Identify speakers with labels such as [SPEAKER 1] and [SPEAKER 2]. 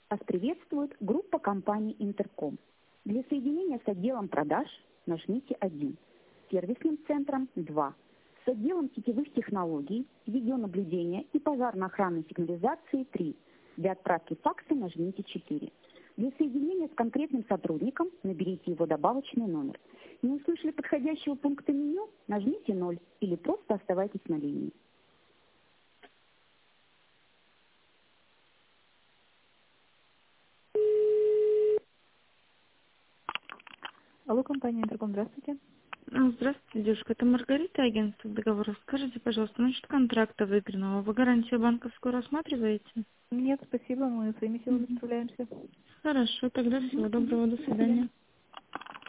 [SPEAKER 1] Вас приветствует группа компаний «Интерком». Для соединения с отделом продаж нажмите 1, сервисным центром 2, с отделом сетевых технологий, видеонаблюдения и пожарно-охранной сигнализации 3. Для отправки факса нажмите 4. Для соединения с конкретным сотрудником наберите его добавочный номер. Не услышали подходящего пункта меню, нажмите 0 или просто оставайтесь на линии. Алло, компания «Интерком», здравствуйте.
[SPEAKER 2] Здравствуйте, девушка. Это Маргарита, агентство договора. Скажите, пожалуйста, насчет контракта выигранного. Вы гарантию банковскую рассматриваете?
[SPEAKER 1] Нет, спасибо, мы своими силами справляемся.
[SPEAKER 2] Хорошо, тогда всего доброго, до свидания.